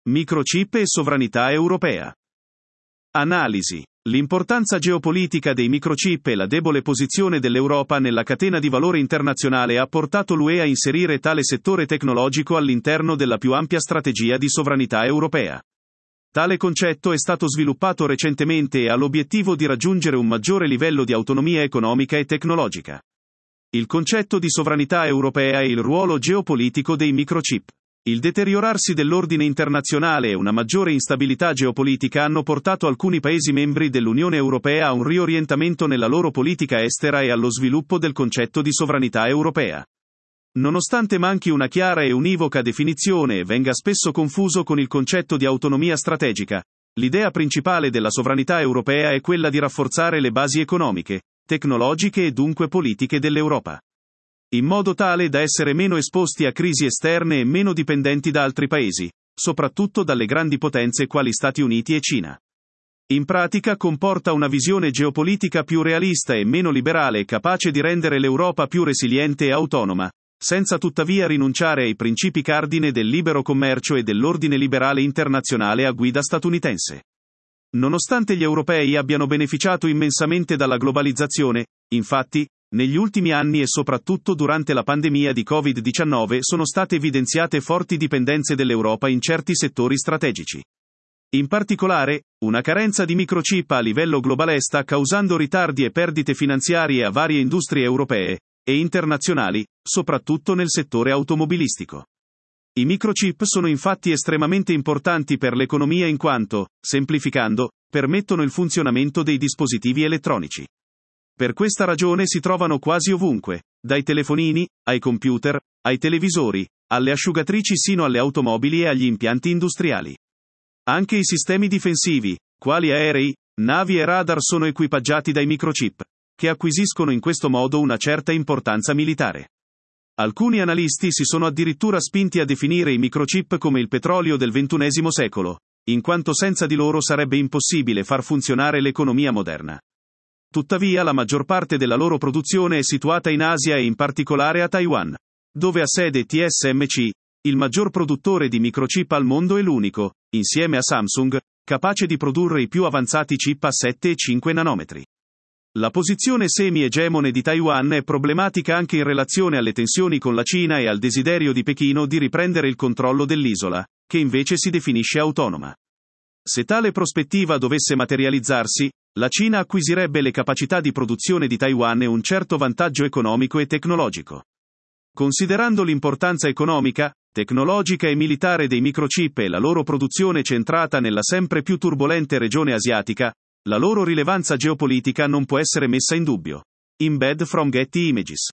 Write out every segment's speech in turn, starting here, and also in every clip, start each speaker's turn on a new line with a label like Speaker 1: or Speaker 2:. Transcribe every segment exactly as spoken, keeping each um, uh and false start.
Speaker 1: Microchip e sovranità europea. Analisi. L'importanza geopolitica dei microchip e la debole posizione dell'Europa nella catena di valore internazionale ha portato l'U E a inserire tale settore tecnologico all'interno della più ampia strategia di sovranità europea. Tale concetto è stato sviluppato recentemente e ha l'obiettivo di raggiungere un maggiore livello di autonomia economica e tecnologica. Il concetto di sovranità europea e il ruolo geopolitico dei microchip. Il deteriorarsi dell'ordine internazionale e una maggiore instabilità geopolitica hanno portato alcuni Paesi membri dell'Unione Europea a un riorientamento nella loro politica estera e allo sviluppo del concetto di sovranità europea. Nonostante manchi una chiara e univoca definizione e venga spesso confuso con il concetto di autonomia strategica, l'idea principale della sovranità europea è quella di rafforzare le basi economiche, tecnologiche e dunque politiche dell'Europa, in modo tale da essere meno esposti a crisi esterne e meno dipendenti da altri paesi, soprattutto dalle grandi potenze quali Stati Uniti e Cina. In pratica comporta una visione geopolitica più realista e meno liberale, capace di rendere l'Europa più resiliente e autonoma, senza tuttavia rinunciare ai principi cardine del libero commercio e dell'ordine liberale internazionale a guida statunitense. Nonostante gli europei abbiano beneficiato immensamente dalla globalizzazione, infatti, negli ultimi anni e soprattutto durante la pandemia di covid diciannove sono state evidenziate forti dipendenze dell'Europa in certi settori strategici. In particolare, una carenza di microchip a livello globale sta causando ritardi e perdite finanziarie a varie industrie europee e internazionali, soprattutto nel settore automobilistico. I microchip sono infatti estremamente importanti per l'economia in quanto, semplificando, permettono il funzionamento dei dispositivi elettronici. Per questa ragione si trovano quasi ovunque, dai telefonini, ai computer, ai televisori, alle asciugatrici sino alle automobili e agli impianti industriali. Anche i sistemi difensivi, quali aerei, navi e radar sono equipaggiati dai microchip, che acquisiscono in questo modo una certa importanza militare. Alcuni analisti si sono addirittura spinti a definire i microchip come il petrolio del ventunesimo secolo, in quanto senza di loro sarebbe impossibile far funzionare l'economia moderna. Tuttavia la maggior parte della loro produzione è situata in Asia e in particolare a Taiwan, dove ha sede T S M C, il maggior produttore di microchip al mondo e l'unico, insieme a Samsung, capace di produrre i più avanzati chip a sette e cinque nanometri. La posizione semi-egemone di Taiwan è problematica anche in relazione alle tensioni con la Cina e al desiderio di Pechino di riprendere il controllo dell'isola, che invece si definisce autonoma. Se tale prospettiva dovesse materializzarsi, la Cina acquisirebbe le capacità di produzione di Taiwan e un certo vantaggio economico e tecnologico. Considerando l'importanza economica, tecnologica e militare dei microchip e la loro produzione centrata nella sempre più turbolente regione asiatica, la loro rilevanza geopolitica non può essere messa in dubbio. Embed from Getty Images.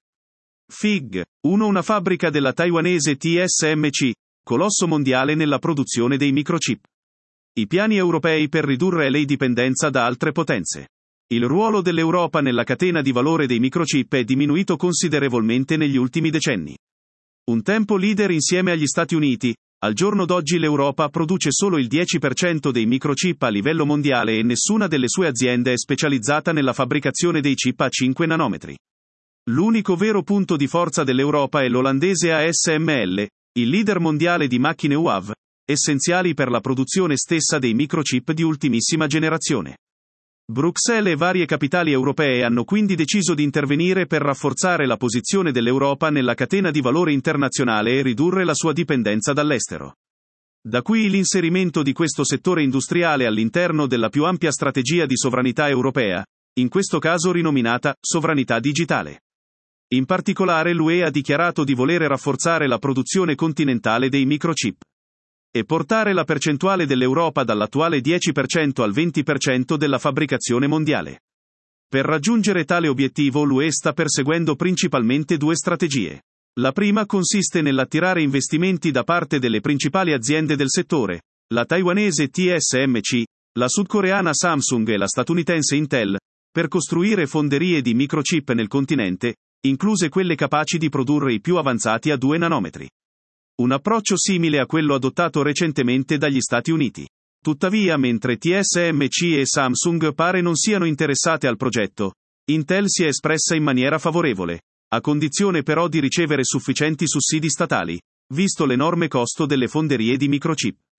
Speaker 1: F I G uno Una fabbrica della taiwanese T S M C, colosso mondiale nella produzione dei microchip. I piani europei per ridurre la dipendenza da altre potenze. Il ruolo dell'Europa nella catena di valore dei microchip è diminuito considerevolmente negli ultimi decenni. Un tempo leader insieme agli Stati Uniti, al giorno d'oggi l'Europa produce solo il dieci per cento dei microchip a livello mondiale e nessuna delle sue aziende è specializzata nella fabbricazione dei chip a cinque nanometri. L'unico vero punto di forza dell'Europa è l'olandese A S M L, il leader mondiale di macchine U A V, essenziali per la produzione stessa dei microchip di ultimissima generazione. Bruxelles e varie capitali europee hanno quindi deciso di intervenire per rafforzare la posizione dell'Europa nella catena di valore internazionale e ridurre la sua dipendenza dall'estero. Da qui l'inserimento di questo settore industriale all'interno della più ampia strategia di sovranità europea, in questo caso rinominata sovranità digitale. In particolare l'U E ha dichiarato di volere rafforzare la produzione continentale dei microchip e portare la percentuale dell'Europa dall'attuale dieci per cento al venti per cento della fabbricazione mondiale. Per raggiungere tale obiettivo l'U E sta perseguendo principalmente due strategie. La prima consiste nell'attirare investimenti da parte delle principali aziende del settore, la taiwanese T S M C, la sudcoreana Samsung e la statunitense Intel, per costruire fonderie di microchip nel continente, incluse quelle capaci di produrre i più avanzati a due nanometri. Un approccio simile a quello adottato recentemente dagli Stati Uniti. Tuttavia, mentre T S M C e Samsung pare non siano interessate al progetto, Intel si è espressa in maniera favorevole, a condizione però di ricevere sufficienti sussidi statali, visto l'enorme costo delle fonderie di microchip.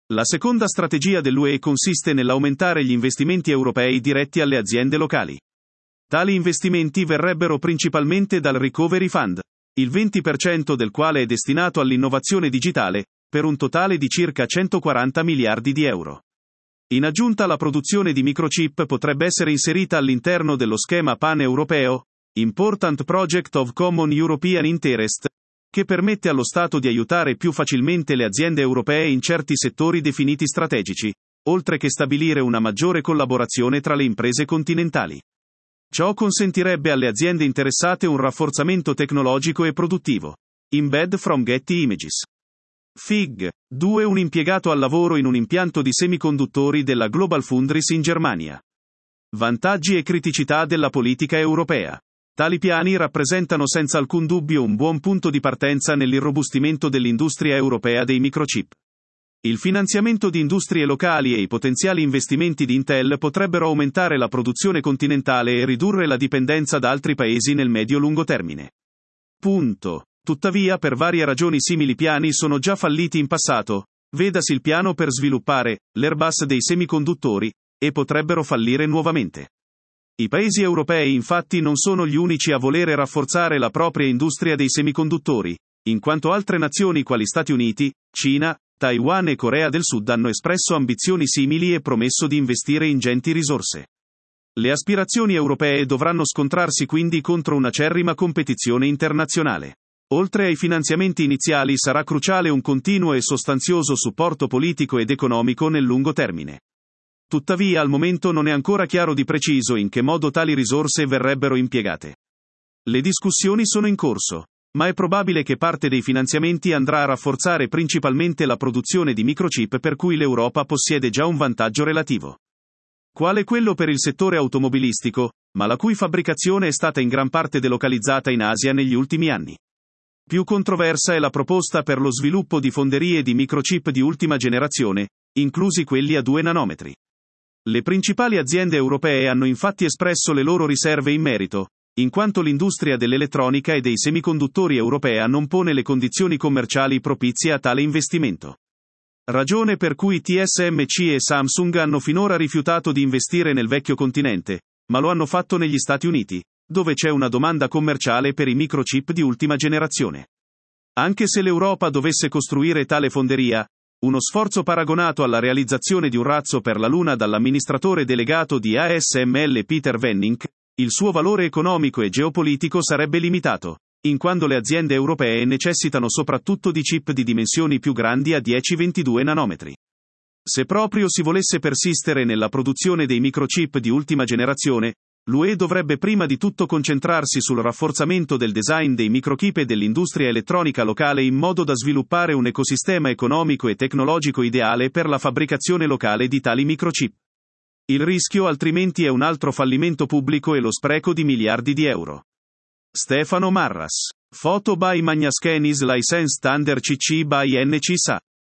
Speaker 1: La seconda strategia dell'U E consiste nell'aumentare gli investimenti europei diretti alle aziende locali. Tali investimenti verrebbero principalmente dal Recovery Fund, il venti per cento del quale è destinato all'innovazione digitale, per un totale di circa centoquaranta miliardi di euro. In aggiunta, la produzione di microchip potrebbe essere inserita all'interno dello schema pan-europeo, Important Project of Common European Interest, che permette allo Stato di aiutare più facilmente le aziende europee in certi settori definiti strategici, oltre che stabilire una maggiore collaborazione tra le imprese continentali. Ciò consentirebbe alle aziende interessate un rafforzamento tecnologico e produttivo. Embed from Getty Images. Fig. due Un impiegato al lavoro in un impianto di semiconduttori della GlobalFoundries in Germania. Vantaggi e criticità della politica europea. Tali piani rappresentano senza alcun dubbio un buon punto di partenza nell'irrobustimento dell'industria europea dei microchip. Il finanziamento di industrie locali e i potenziali investimenti di Intel potrebbero aumentare la produzione continentale e ridurre la dipendenza da altri paesi nel medio-lungo termine. Punto. Tuttavia, per varie ragioni simili piani sono già falliti in passato, vedasi il piano per sviluppare l'Airbus dei semiconduttori, e potrebbero fallire nuovamente. I paesi europei infatti non sono gli unici a volere rafforzare la propria industria dei semiconduttori, in quanto altre nazioni quali Stati Uniti, Cina, Taiwan e Corea del Sud hanno espresso ambizioni simili e promesso di investire ingenti risorse. Le aspirazioni europee dovranno scontrarsi quindi contro un'acerrima competizione internazionale. Oltre ai finanziamenti iniziali sarà cruciale un continuo e sostanzioso supporto politico ed economico nel lungo termine. Tuttavia al momento non è ancora chiaro di preciso in che modo tali risorse verrebbero impiegate. Le discussioni sono in corso, ma è probabile che parte dei finanziamenti andrà a rafforzare principalmente la produzione di microchip per cui l'Europa possiede già un vantaggio relativo. Quale quello per il settore automobilistico, ma la cui fabbricazione è stata in gran parte delocalizzata in Asia negli ultimi anni. Più controversa è la proposta per lo sviluppo di fonderie di microchip di ultima generazione, inclusi quelli a due nanometri. Le principali aziende europee hanno infatti espresso le loro riserve in merito, in quanto l'industria dell'elettronica e dei semiconduttori europea non pone le condizioni commerciali propizie a tale investimento. Ragione per cui T S M C e Samsung hanno finora rifiutato di investire nel vecchio continente, ma lo hanno fatto negli Stati Uniti, dove c'è una domanda commerciale per i microchip di ultima generazione. Anche se l'Europa dovesse costruire tale fonderia, uno sforzo paragonato alla realizzazione di un razzo per la Luna dall'amministratore delegato di A S M L Peter Venning, il suo valore economico e geopolitico sarebbe limitato, in quanto le aziende europee necessitano soprattutto di chip di dimensioni più grandi a dieci ventidue nanometri. Se proprio si volesse persistere nella produzione dei microchip di ultima generazione, l'U E dovrebbe prima di tutto concentrarsi sul rafforzamento del design dei microchip e dell'industria elettronica locale in modo da sviluppare un ecosistema economico e tecnologico ideale per la fabbricazione locale di tali microchip. Il rischio altrimenti è un altro fallimento pubblico e lo spreco di miliardi di euro. Stefano Marras. Photo by Magnascan is licensed under C C by N C S A.